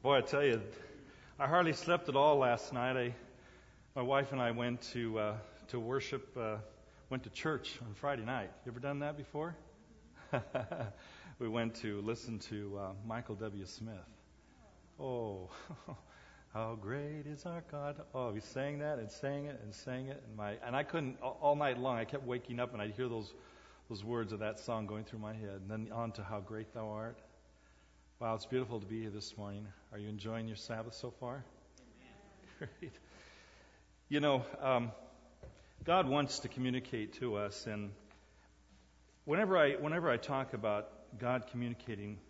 Boy, I tell you, I hardly slept at all last night. My wife and I went to worship, went to church on Friday night. You ever done that before? We went to listen to Michael W. Smith. Oh, how great is our God. Oh, we sang that and sang it and sang it. And I couldn't, all night long, I kept waking up and I'd hear those words of that song going through my head. And then on to how great thou art. Wow, it's beautiful to be here this morning. Are you enjoying your Sabbath so far? Great. You know, God wants to communicate to us, and whenever I talk about God communicating,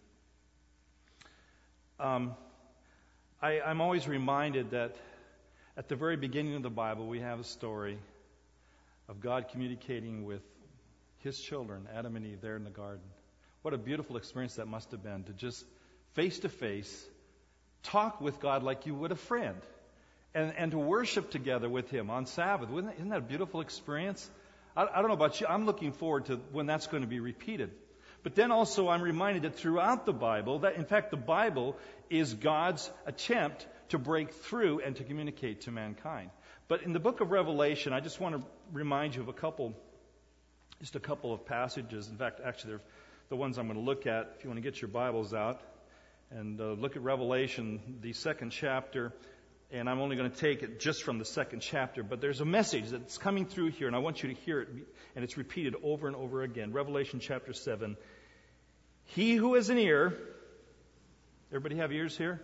I'm always reminded that at the very beginning of the Bible we have a story of God communicating with His children, Adam and Eve, there in the garden. What a beautiful experience that must have been to just face to face talk with God like you would a friend, and to worship together with Him on Sabbath. Isn't that a beautiful experience? I don't know about you. I'm looking forward to when that's going to be repeated. But then also I'm reminded that throughout the Bible, that in fact the Bible is God's attempt to break through and to communicate to mankind. But in the book of Revelation, I just want to remind you of just a couple of passages. In fact, actually, they're the ones I'm going to look at. If you want to get your Bibles out and look at Revelation, the second chapter. And I'm only going to take it just from the second chapter, but there's a message that's coming through here, and I want you to hear it, and it's repeated over and over again. Revelation chapter 7. He who has an ear, everybody have ears here?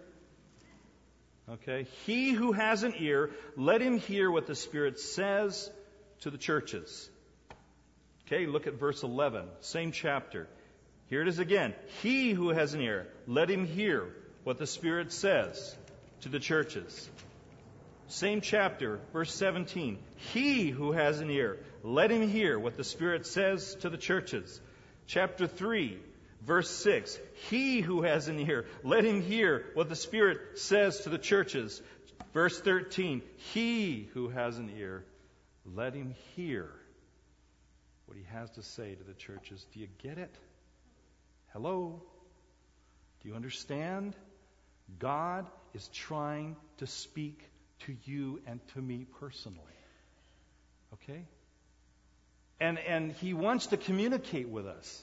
Okay. He who has an ear, let him hear what the Spirit says to the churches. Okay, look at verse 11, same chapter. Here it is again. He who has an ear, let him hear what the Spirit says to the churches. Same chapter, verse 17. He who has an ear, let him hear what the Spirit says to the churches. Chapter 3, verse 6. He who has an ear, let him hear what the Spirit says to the churches. Verse 13. He who has an ear, let him hear what He has to say to the churches. Do you get it? Hello? Do you understand? God is trying to speak to you and to me personally. Okay? And He wants to communicate with us.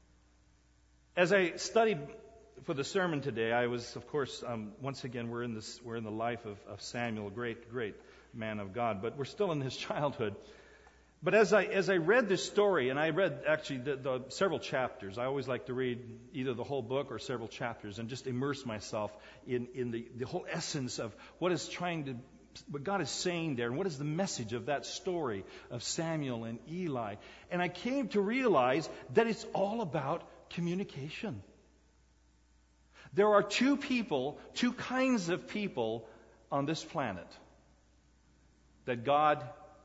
As I studied for the sermon today, I was, of course, once again, we're in the life of Samuel, a great man of God, but we're still in his childhood. But as I read this story, and I read actually the several chapters, I always like to read either the whole book or several chapters and just immerse myself in the whole essence of what God is saying there, and what is the message of that story of Samuel and Eli. And I came to realize that it's all about communication. There are two kinds of people on this planet that God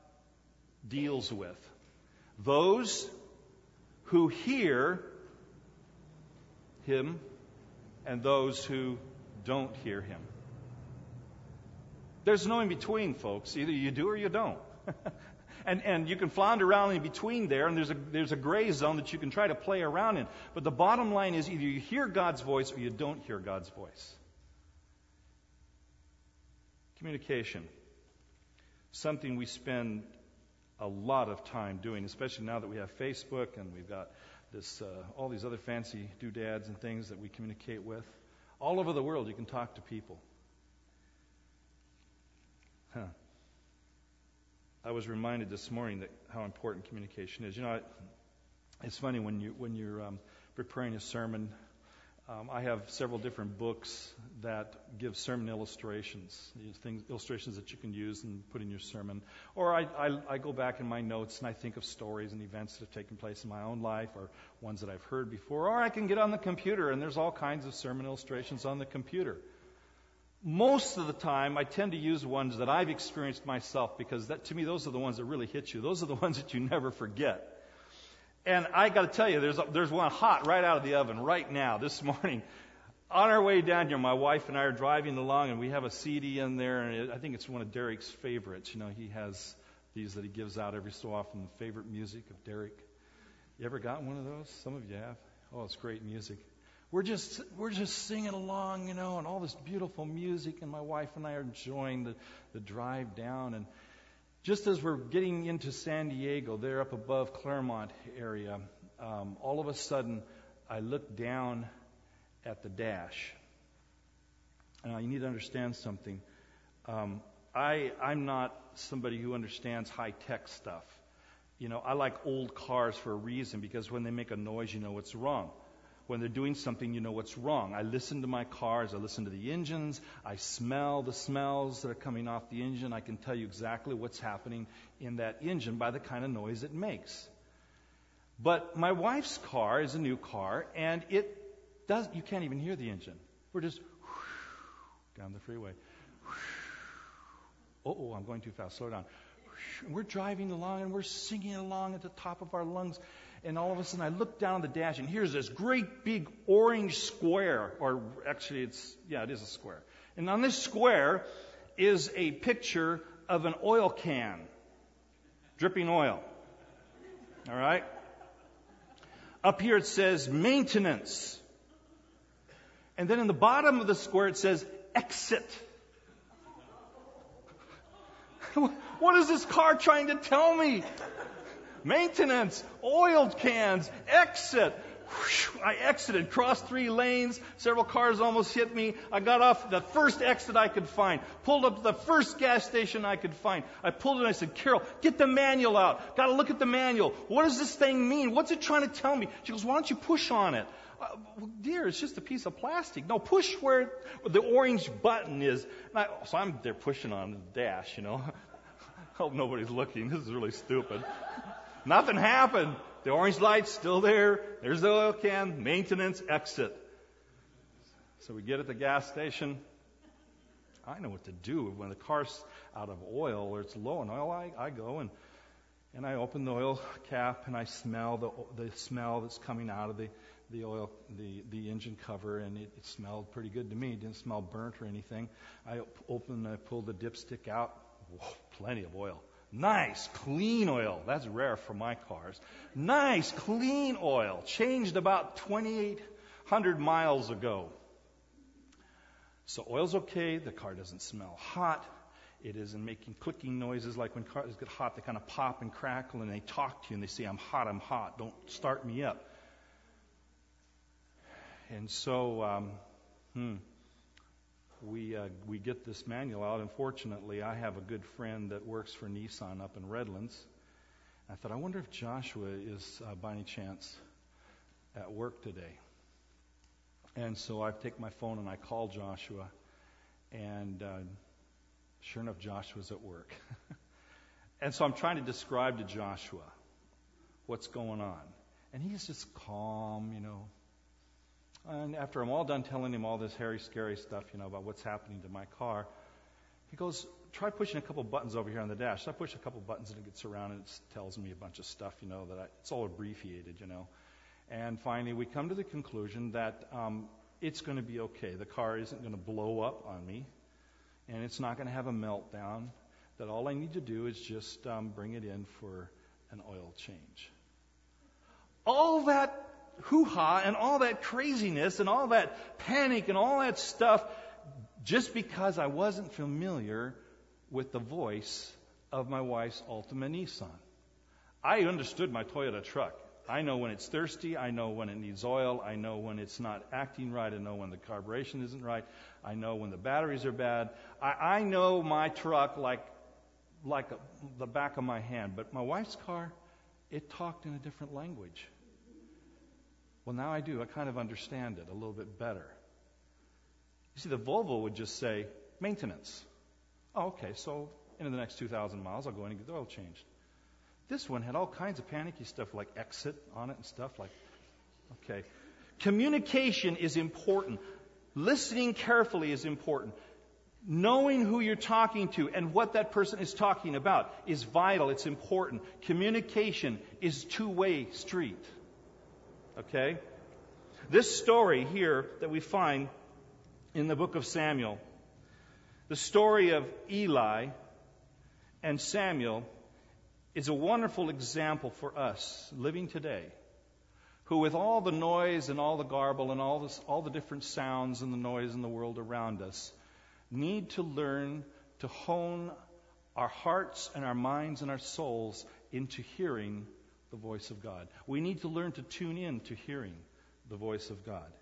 deals with. Those who hear Him and those who don't hear Him. There's no in between, folks. Either you do or you don't. and you can flounder around in between there, and there's a gray zone that you can try to play around in. But the bottom line is either you hear God's voice or you don't hear God's voice. Communication. Something we spend a lot of time doing, especially now that we have Facebook and we've got this all these other fancy doodads and things that we communicate with. All over the world you can talk to people. I was reminded this morning that how important communication is. You know, it's funny when you're preparing a sermon. I have several different books that give sermon illustrations, illustrations that you can use and put in your sermon. Or I go back in my notes and I think of stories and events that have taken place in my own life or ones that I've heard before. Or I can get on the computer and there's all kinds of sermon illustrations on the computer. Most of the time, I tend to use ones that I've experienced myself because to me, those are the ones that really hit you. Those are the ones that you never forget. And I got to tell you, there's one hot right out of the oven right now, this morning. On our way down here, my wife and I are driving along, and we have a CD in there, and I think it's one of Derek's favorites. You know, he has these that he gives out every so often, favorite music of Derek. You ever got one of those? Some of you have. Oh, it's great music. we're just singing along, and all this beautiful music, and my wife and I are enjoying the drive down. And just as we're getting into San Diego, there up above Claremont area, all of a sudden I look down at the dash. Now you need to understand something. I'm not somebody who understands high-tech stuff. I like old cars for a reason, because when they make a noise, you know what's wrong. When they're doing something, you know what's wrong. I listen to my cars. I listen to the engines. I smell the smells that are coming off the engine. I can tell you exactly what's happening in that engine by the kind of noise it makes. But my wife's car is a new car, and you can't even hear the engine. We're just down the freeway. Oh, I'm going too fast. Slow down. We're driving along, and we're singing along at the top of our lungs. And all of a sudden, I look down the dash, and here's this great big orange square. Or actually, it is a square. And on this square is a picture of an oil can, dripping oil. All right? Up here it says maintenance. And then in the bottom of the square it says exit. What is this car trying to tell me? Maintenance, oiled cans, exit. I exited, crossed 3 lanes. Several cars almost hit me. I got off the first exit I could find. Pulled up to the first gas station I could find. I pulled in. I said, Carol, get the manual out. Got to look at the manual. What does this thing mean? What's it trying to tell me? She goes, why don't you push on it? Dear, it's just a piece of plastic. No, push where the orange button is. So I'm there pushing on the dash, Hope nobody's looking. This is really stupid. Nothing happened. The orange light's still there. There's the oil can. Maintenance, exit. So we get at the gas station. I know what to do. When the car's out of oil or it's low in oil, I go and I open the oil cap and I smell the smell that's coming out of the oil, the engine cover, and it smelled pretty good to me. It didn't smell burnt or anything. I pulled the dipstick out. Whoa, plenty of oil. Nice, clean oil. That's rare for my cars. Nice, clean oil. Changed about 2,800 miles ago. So oil's okay. The car doesn't smell hot. It isn't making clicking noises like when cars get hot. They kind of pop and crackle, and they talk to you, and they say, I'm hot. Don't start me up. And so we get this manual out. Unfortunately, I have a good friend that works for Nissan up in Redlands. I thought, I wonder if Joshua is by any chance at work today. And so I take my phone and I call Joshua, and sure enough, Joshua's at work. And so I'm trying to describe to Joshua what's going on. And he's just calm, And after I'm all done telling him all this hairy, scary stuff, about what's happening to my car, he goes, try pushing a couple buttons over here on the dash. So I push a couple buttons and it gets around and it tells me a bunch of stuff, it's all abbreviated, And finally we come to the conclusion that it's going to be okay. The car isn't going to blow up on me, and it's not going to have a meltdown, that all I need to do is just bring it in for an oil change. All that hoo-ha and all that craziness and all that panic and all that stuff just because I wasn't familiar with the voice of my wife's Altima Nissan. I understood my Toyota truck. I know when it's thirsty. I know when it needs oil. I know when it's not acting right. I know when the carburation isn't right. I know when the batteries are bad. I know my truck like the back of my hand. But my wife's car, it talked in a different language. Well, now I do. I kind of understand it a little bit better. You see, the Volvo would just say, maintenance. Oh, okay, so in the next 2,000 miles, I'll go in and get the oil changed. This one had all kinds of panicky stuff like exit on it and stuff like, okay. Communication is important. Listening carefully is important. Knowing who you're talking to and what that person is talking about is vital. It's important. Communication is two-way street. Okay? This story here that we find in the book of Samuel, the story of Eli and Samuel, is a wonderful example for us living today who with all the noise and all the garble and all the different sounds and the noise in the world around us, need to learn to hone our hearts and our minds and our souls into hearing the voice of God. We need to learn to tune in to hearing the voice of God.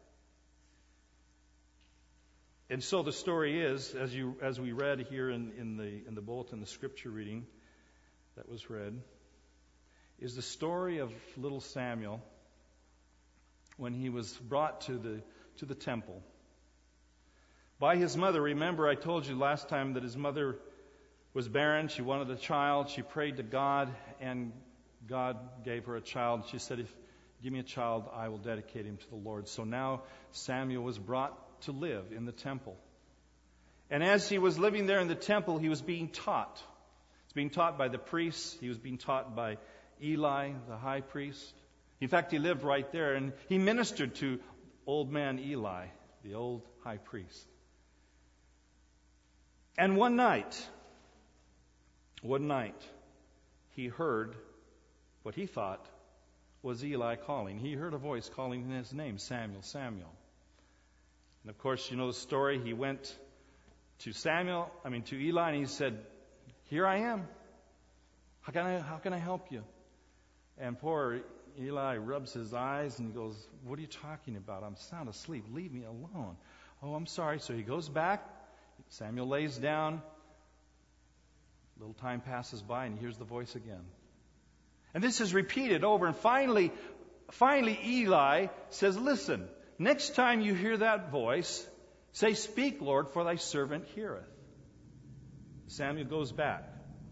And so the story is, as we read here in the bulletin, the scripture reading that was read, is the story of little Samuel when he was brought to the temple by his mother. Remember, I told you last time that his mother was barren. She wanted a child. She prayed to God, and God gave her a child. She said, "If give me a child, I will dedicate him to the Lord." So now Samuel was brought to live in the temple. And as he was living there in the temple, he was being taught. He was being taught by the priests. He was being taught by Eli, the high priest. In fact, he lived right there, and he ministered to old man Eli, the old high priest. And one night, he heard what he thought was Eli calling. He heard a voice calling his name, Samuel, Samuel. And of course, you know the story. He went to Eli, and he said, "Here I am. How can I help you?" And poor Eli rubs his eyes and he goes, "What are you talking about? I'm sound asleep. Leave me alone." "Oh, I'm sorry." So he goes back. Samuel lays down. A little time passes by, and he hears the voice again. And this is repeated over. And finally, Eli says, "Listen, next time you hear that voice, say, 'Speak, Lord, for thy servant heareth.'" Samuel goes back.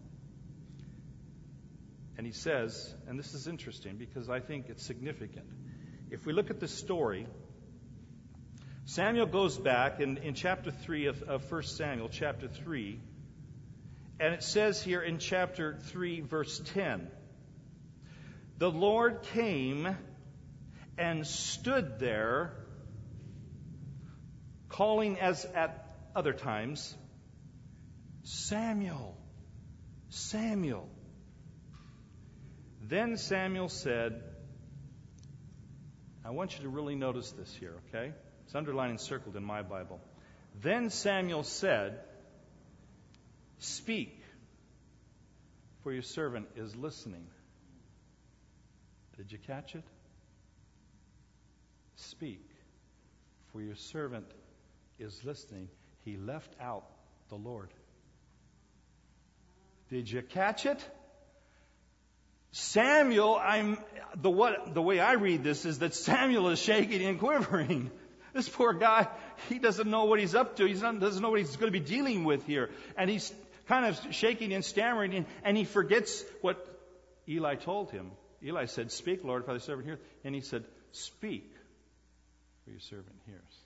And he says, and this is interesting because I think it's significant. If we look at the story, Samuel goes back in chapter 3 of 1 Samuel, chapter 3, and it says here in chapter 3, verse 10, "The Lord came and stood there, calling as at other times, 'Samuel, Samuel.' Then Samuel said," I want you to really notice this here, okay? It's underlined and circled in my Bible. "Then Samuel said, 'Speak, for your servant is listening.'" Did you catch it? "Speak, for your servant is listening." He left out the Lord. Did you catch it? Samuel, the way I read this is that Samuel is shaking and quivering. This poor guy, he doesn't know what he's up to. He doesn't know what he's going to be dealing with here. And he's kind of shaking and stammering, and he forgets what Eli told him. Eli said, "Speak, Lord, for thy servant heareth." And he said, "Speak, for your servant hears."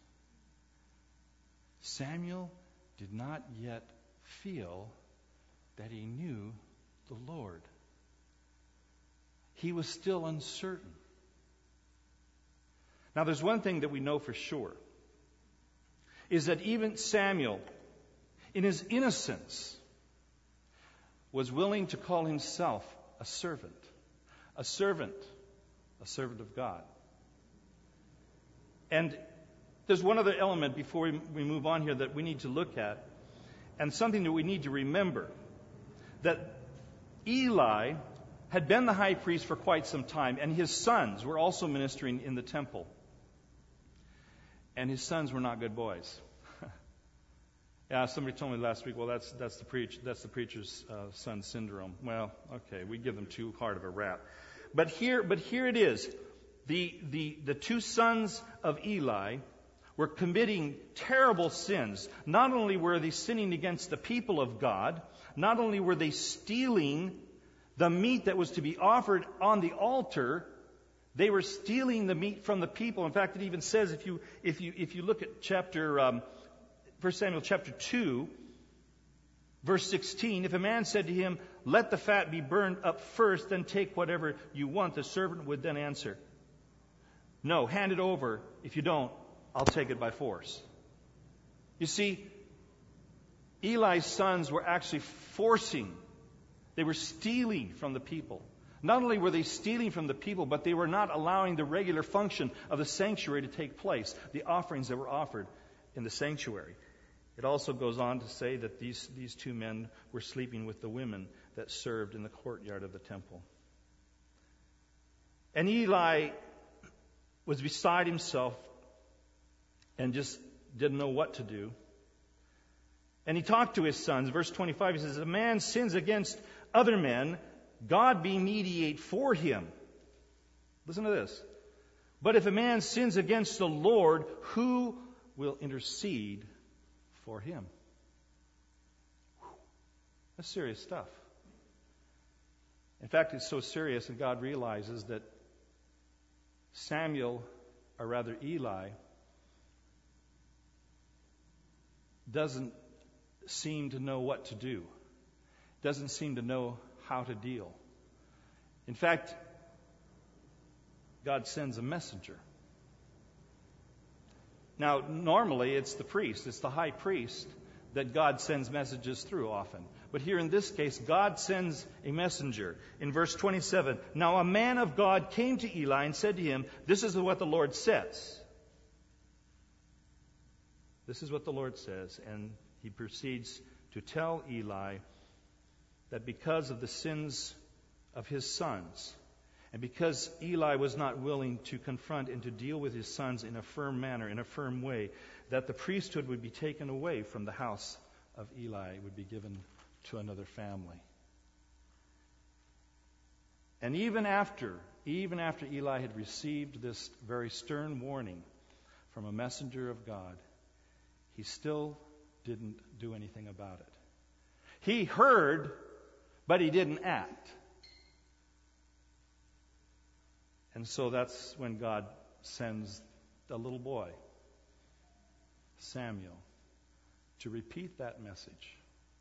Samuel did not yet feel that he knew the Lord. He was still uncertain. Now, there's one thing that we know for sure, is that even Samuel, in his innocence, was willing to call himself a servant of God. And there's one other element before we move on here that we need to look at, and something that we need to remember, that Eli had been the high priest for quite some time, and his sons were also ministering in the temple. And his sons were not good boys. Yeah, somebody told me last week, well, that's the preacher's son syndrome. Well, okay, we give them too hard of a rap. But here it is. The two sons of Eli were committing terrible sins. Not only were they sinning against the people of God, not only were they stealing the meat that was to be offered on the altar, they were stealing the meat from the people. In fact, it even says, if you look at chapter 1 Samuel chapter 2, verse 16, "If a man said to him, 'Let the fat be burned up first, then take whatever you want,' the servant would then answer, 'No, hand it over. If you don't, I'll take it by force.'" You see, Eli's sons were actually they were stealing from the people. Not only were they stealing from the people, but they were not allowing the regular function of the sanctuary to take place, the offerings that were offered in the sanctuary. It also goes on to say that these two men were sleeping with the women that served in the courtyard of the temple. And Eli was beside himself and just didn't know what to do. And he talked to his sons. Verse 25, he says, "A man sins against other men, God be mediate for him." Listen to this. "But if a man sins against the Lord, who will intercede for him?" That's serious stuff. In fact, it's so serious that God realizes that Samuel, or rather Eli, doesn't seem to know what to do. Doesn't seem to know how to deal. In fact, God sends a messenger. Now, normally it's the priest, it's the high priest that God sends messages through often. But here in this case, God sends a messenger. In verse 27, "Now a man of God came to Eli and said to him, 'This is what the Lord says.'" This is what the Lord says. And he proceeds to tell Eli that because of the sins of his sons, and because Eli was not willing to confront and to deal with his sons in a firm manner, in a firm way, that the priesthood would be taken away from the house of Eli. It would be given to another family. And even after Eli had received this very stern warning from a messenger of God, he still didn't do anything about it. He heard, but he didn't act. And so that's when God sends the little boy, Samuel, to repeat that message.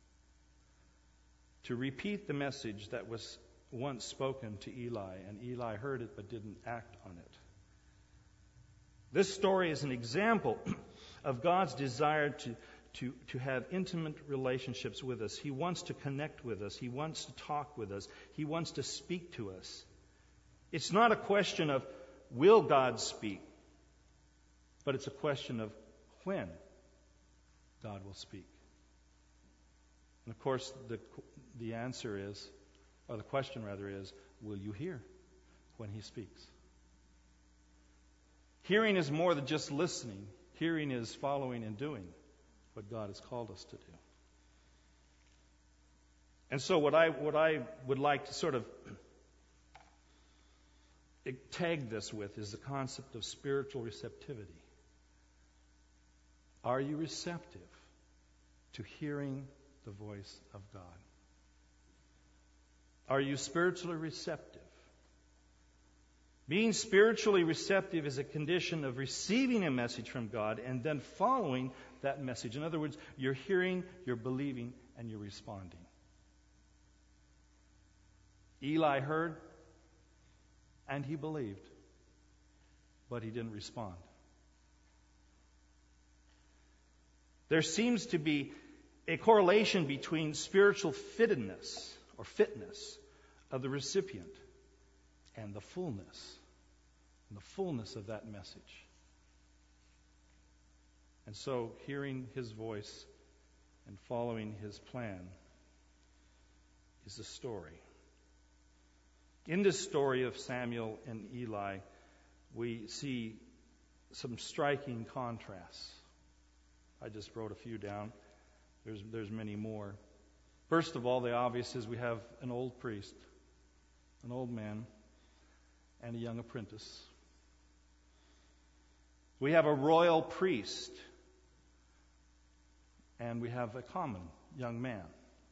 To repeat the message that was once spoken to Eli, and Eli heard it but didn't act on it. This story is an example of God's desire to have intimate relationships with us. He wants to connect with us. He wants to talk with us. He wants to speak to us. It's not a question of will God speak, but it's a question of when God will speak. And of course, the answer is, or the question rather is, will you hear when He speaks? Hearing is more than just listening. Hearing is following and doing what God has called us to do. And so what I would like to sort of tag this with is the concept of spiritual receptivity. Are you receptive to hearing the voice of God? Are you spiritually receptive? Being spiritually receptive is a condition of receiving a message from God and then following that message. In other words, you're hearing, you're believing, and you're responding. Eli heard, and he believed, but he didn't respond. There seems to be a correlation between spiritual fitness of the recipient and the fullness of that message. And so, hearing His voice and following His plan is the story. In this story of Samuel and Eli, we see some striking contrasts. I just wrote a few down. There's many more. First of all, the obvious is we have an old priest, an old man, and a young apprentice. We have a royal priest, and we have a common young man.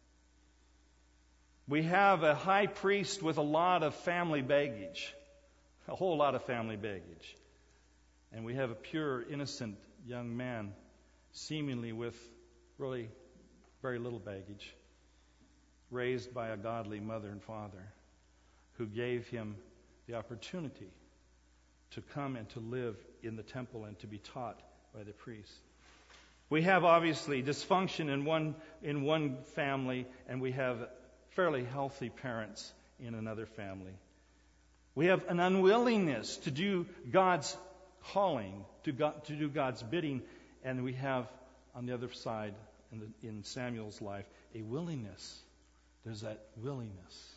We have a high priest with a lot of family baggage, a whole lot of family baggage. And we have a pure, innocent young man, seemingly with really very little baggage, raised by a godly mother and father who gave him the opportunity to come and to live in the temple and to be taught by the priest. We have obviously dysfunction in one family, and we have fairly healthy parents in another family. We have an unwillingness to do God's calling, to do God's bidding, and we have, on the other side, in Samuel's life, a willingness. There's that willingness.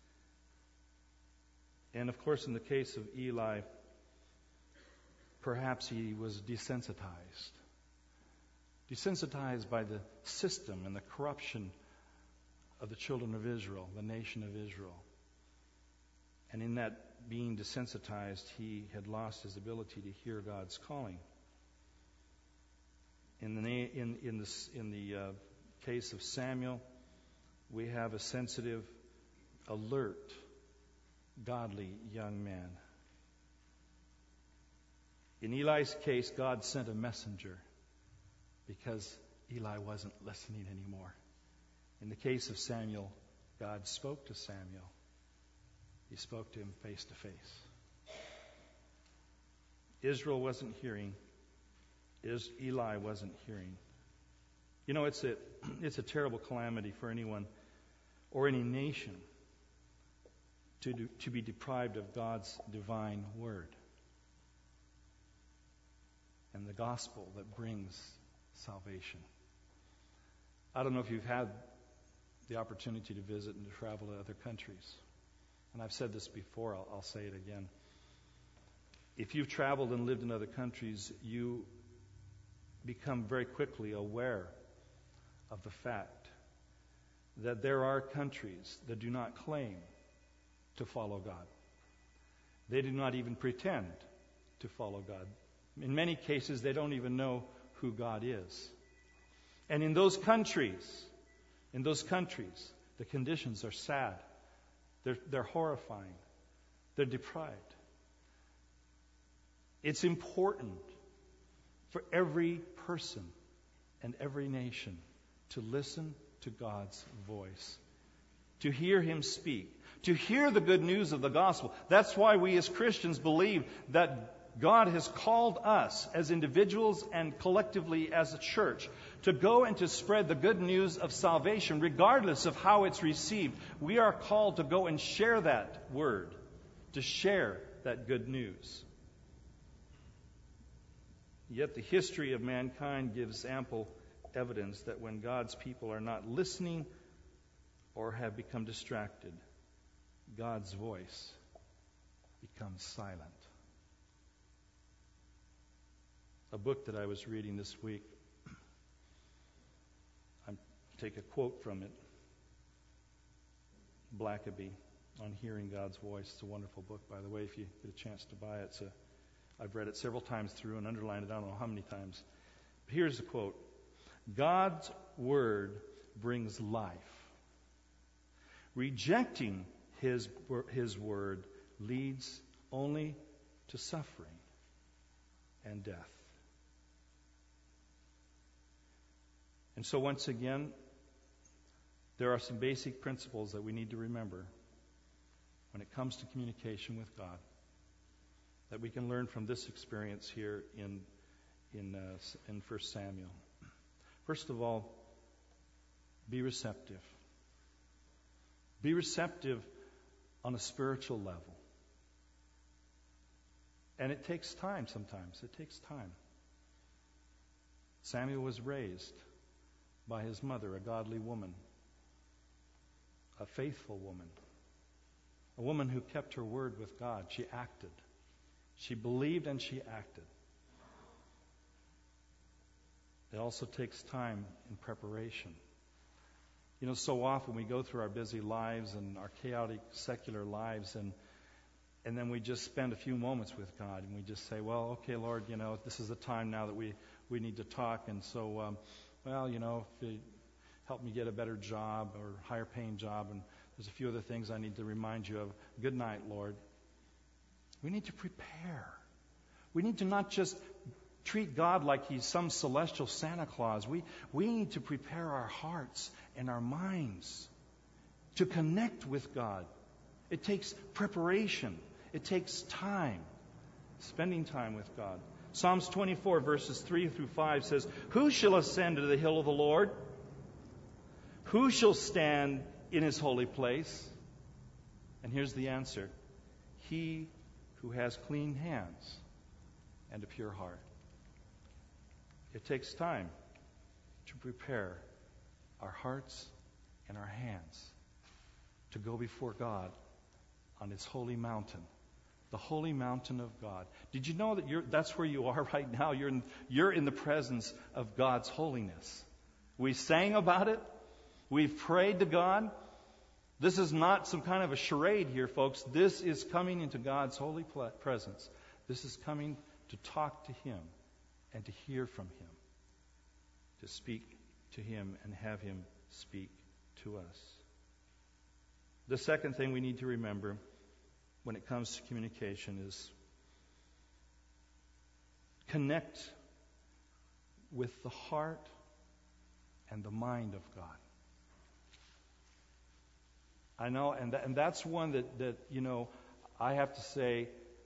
And of course, in the case of Eli, perhaps he was desensitized. Desensitized by the system and the corruption of the children of Israel, the nation of Israel. And in that being desensitized, he had lost his ability to hear God's calling. In the case of Samuel, we have a sensitive, alert, godly young man. In Eli's case, God sent a messenger because Eli wasn't listening anymore. In the case of Samuel, God spoke to Samuel. He spoke to him face to face. Israel wasn't hearing. Eli wasn't hearing. You know, it's a terrible calamity for anyone or any nation to be deprived of God's divine word and the gospel that brings salvation. I don't know if you've had the opportunity to visit and to travel to other countries. And I've said this before, I'll say it again. If you've traveled and lived in other countries, you become very quickly aware of the fact that there are countries that do not claim to follow God. They do not even pretend to follow God. In many cases, they don't even know who God is. And in those countries, the conditions are sad. They're horrifying. They're deprived. It's important for every person and every nation to listen to God's voice, to hear Him speak, to hear the good news of the gospel. That's why we as Christians believe that God has called us as individuals and collectively as a church to go and to spread the good news of salvation regardless of how it's received. We are called to go and share that word, to share that good news. Yet the history of mankind gives ample evidence that when God's people are not listening or have become distracted, God's voice becomes silent. A book that I was reading this week, I take a quote from it, Blackaby, on hearing God's voice. It's a wonderful book, by the way, if you get a chance to buy it. I've read it several times through and underlined it, I don't know how many times. But here's the quote. God's word brings life. Rejecting His word leads only to suffering and death. And so once again, there are some basic principles that we need to remember when it comes to communication with God that we can learn from this experience here in 1 Samuel. First of all, be receptive. Be receptive on a spiritual level. And it takes time sometimes. It takes time. Samuel was raised by his mother, a godly woman, a faithful woman, a woman who kept her word with God. She acted. She believed and she acted. It also takes time in preparation. You know, so often we go through our busy lives and our chaotic secular lives, and then we just spend a few moments with God, and we just say, well, okay, Lord, you know, this is the time now that we need to talk, and so, well, you know, if you help me get a better job or higher paying job, and there's a few other things I need to remind you of. Good night, Lord. We need to prepare. We need to not just treat God like He's some celestial Santa Claus. We need to prepare our hearts and our minds to connect with God. It takes preparation. It takes time, spending time with God. Psalms 24, verses 3 through 5 says, "Who shall ascend to the hill of the Lord? Who shall stand in His holy place? And here's the answer. He who has clean hands and a pure heart. It takes time to prepare our hearts and our hands to go before God on His holy mountain, the holy mountain of God. Did you know that that's where you are right now? You're in the presence of God's holiness. We sang about it. We've prayed to God. This is not some kind of a charade here, folks. This is coming into God's holy presence. This is coming to talk to Him and to hear from Him, to speak to Him and have Him speak to us. The second thing we need to remember when it comes to communication is connect with the heart and the mind of God. I know, and that's one that I have to say,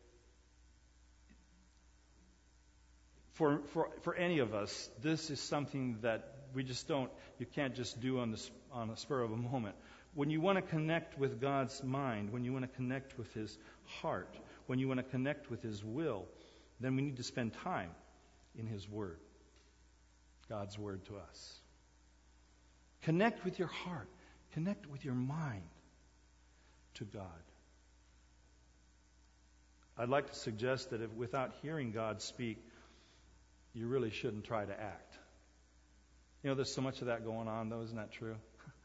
for any of us, this is something that we just you can't just do on the spur of a moment. When you want to connect with God's mind, when you want to connect with His heart, when you want to connect with His will, then we need to spend time in His Word, God's Word to us. Connect with your heart. Connect with your mind to God. I'd like to suggest that if without hearing God speak, you really shouldn't try to act. There's so much of that going on, though. Isn't that true?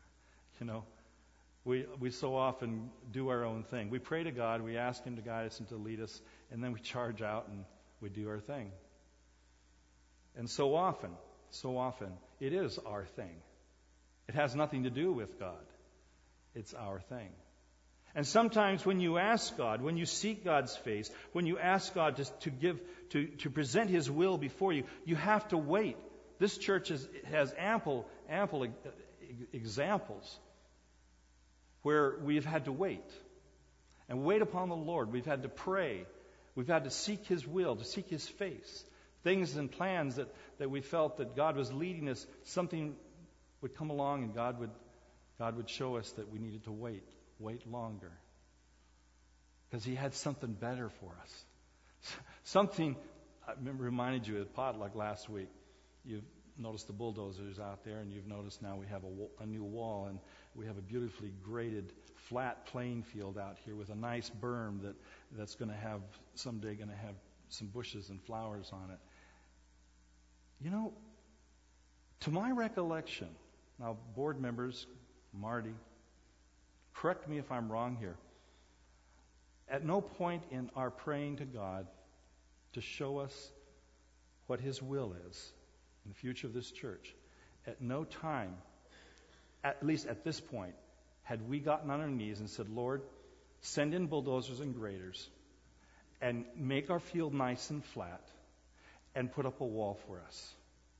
We so often do our own thing. We pray to God, we ask Him to guide us and to lead us, and then we charge out and we do our thing. And so often, it is our thing. It has nothing to do with God. It's our thing. And sometimes when you ask God, when you seek God's face, when you ask God to present His will before you, you have to wait. This church has ample examples where we've had to wait and wait upon the Lord. We've had to pray. We've had to seek His will, to seek His face. Things and plans that we felt that God was leading us, something would come along and God would show us that we needed to wait longer. Because He had something better for us. Something, I reminded you at potluck last week. You've noticed the bulldozers out there, and you've noticed now we have a new wall, and we have a beautifully graded, flat playing field out here with a nice berm that's someday going to have some bushes and flowers on it. To my recollection, now board members, Marty, correct me if I'm wrong here. At no point in our praying to God to show us what His will is in the future of this church, at no time, at least at this point, had we gotten on our knees and said, Lord, send in bulldozers and graders and make our field nice and flat and put up a wall for us.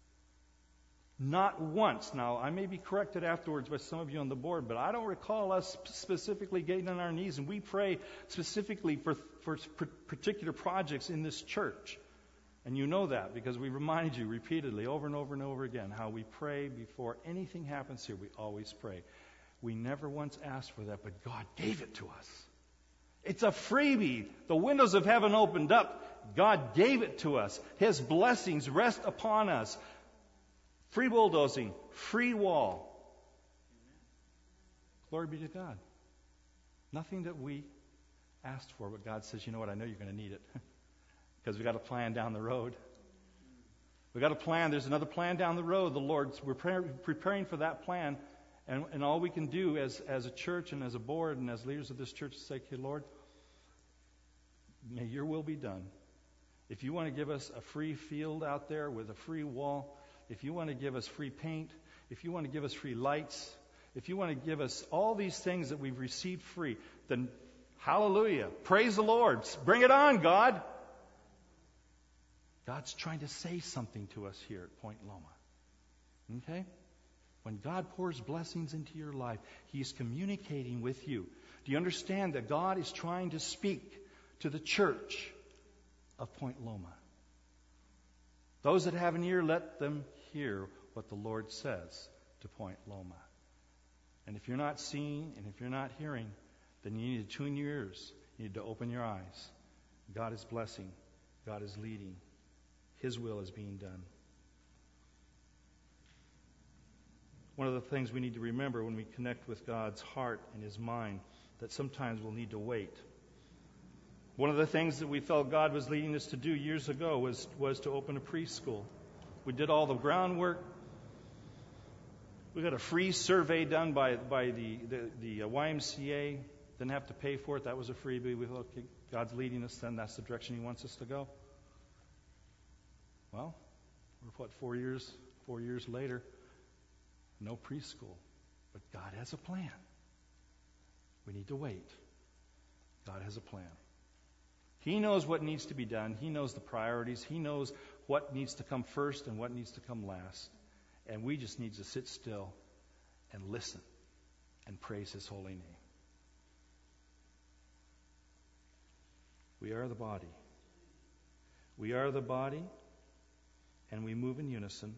Not once. Now, I may be corrected afterwards by some of you on the board, but I don't recall us specifically getting on our knees, and we pray specifically for particular projects in this church. And you know that because we reminded you repeatedly over and over and over again how we pray before anything happens here. We always pray. We never once asked for that, but God gave it to us. It's a freebie. The windows of heaven opened up. God gave it to us. His blessings rest upon us. Free bulldozing, free wall. Glory be to God. Nothing that we asked for, but God says, you know what, I know you're going to need it. Because we got a plan down the road. We got a plan. There's another plan down the road. We're preparing for that plan. And all we can do as a church and as a board and as leaders of this church is say, okay, Lord, may your will be done. If you want to give us a free field out there with a free wall, if you want to give us free paint, if you want to give us free lights, if you want to give us all these things that we've received free, then hallelujah. Praise the Lord. Bring it on, God. God's trying to say something to us here at Point Loma. Okay? When God pours blessings into your life, He's communicating with you. Do you understand that God is trying to speak to the church of Point Loma? Those that have an ear, let them hear what the Lord says to Point Loma. And if you're not seeing and if you're not hearing, then you need to tune your ears. You need to open your eyes. God is blessing. God is leading. His will is being done. One of the things we need to remember when we connect with God's heart and His mind, that sometimes we'll need to wait. One of the things that we felt God was leading us to do years ago was to open a preschool. We did all the groundwork. We got a free survey done by the YMCA. Didn't have to pay for it. That was a freebie. We thought, okay, God's leading us, then that's the direction He wants us to go. Well, we're 4 years later, no preschool. But God has a plan. We need to wait. God has a plan. He knows what needs to be done. He knows the priorities. He knows what needs to come first and what needs to come last. And we just need to sit still and listen and praise His holy name. We are the body. We are the body, and we move in unison.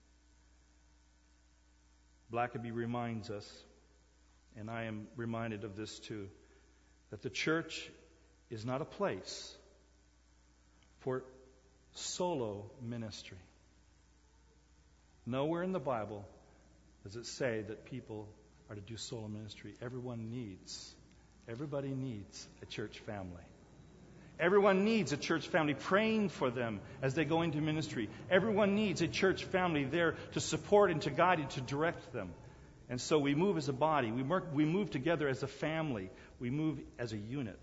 Blackaby reminds us, and I am reminded of this too, that the church is not a place for solo ministry. Nowhere in the Bible does it say that people are to do solo ministry. Everybody needs a church family. Everyone needs a church family praying for them as they go into ministry. Everyone needs a church family there to support and to guide and to direct them. And so we move as a body. We move together as a family. We move as a unit.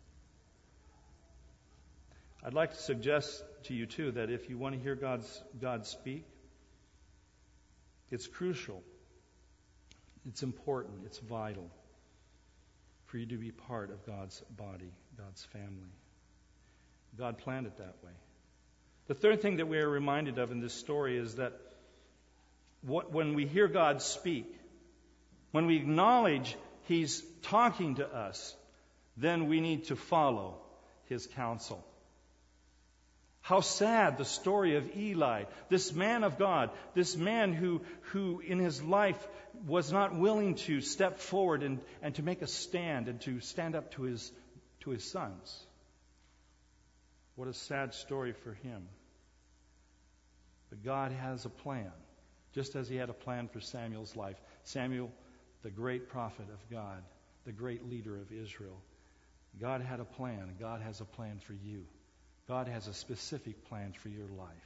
I'd like to suggest to you, too, that if you want to hear God speak, it's crucial. It's important. It's vital for you to be part of God's body, God's family. God planned it that way. The third thing that we are reminded of in this story is that when we hear God speak, when we acknowledge He's talking to us, then we need to follow His counsel. How sad the story of Eli, this man of God, this man who in his life was not willing to step forward and to make a stand and to stand up to his sons. What a sad story for him. But God has a plan, just as He had a plan for Samuel's life. Samuel, the great prophet of God, the great leader of Israel. God had a plan. God has a plan for you. God has a specific plan for your life.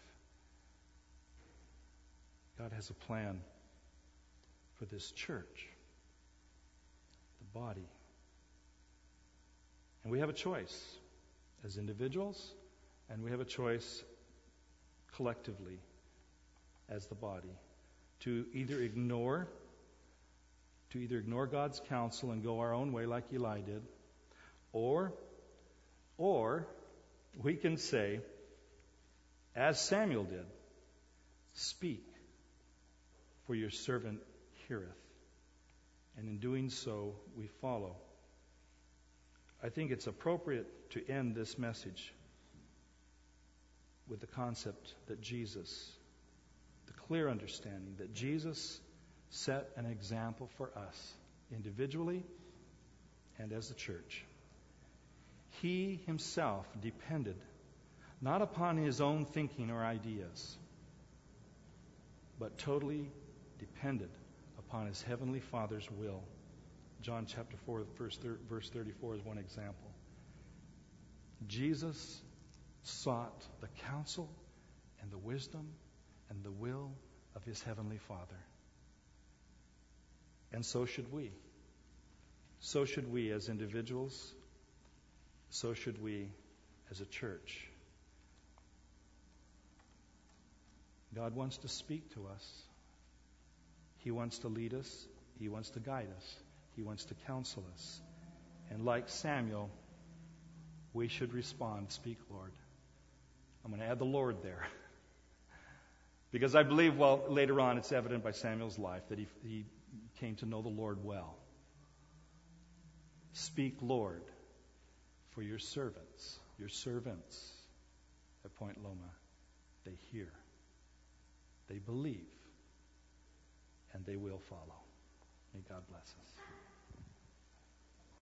God has a plan for this church, the body. And we have a choice as individuals, and we have a choice collectively as the body to either ignore God's counsel and go our own way like Eli did, or we can say, as Samuel did, speak, for your servant heareth. And in doing so, we follow. I think it's appropriate to end this message with the concept that Jesus, the clear understanding that Jesus set an example for us, individually and as a church. He Himself depended not upon His own thinking or ideas, but totally depended upon His Heavenly Father's will. John chapter 4, verse 34 is one example. Jesus sought the counsel and the wisdom and the will of His Heavenly Father. And so should we. So should we as individuals. So should we as a church. God wants to speak to us. He wants to lead us. He wants to guide us. He wants to counsel us. And like Samuel, we should respond, speak, Lord. I'm going to add the Lord there. Because I believe, later on it's evident by Samuel's life that he came to know the Lord well. Speak, Lord, for your servants at Point Loma, they hear, they believe, and they will follow. May God bless us.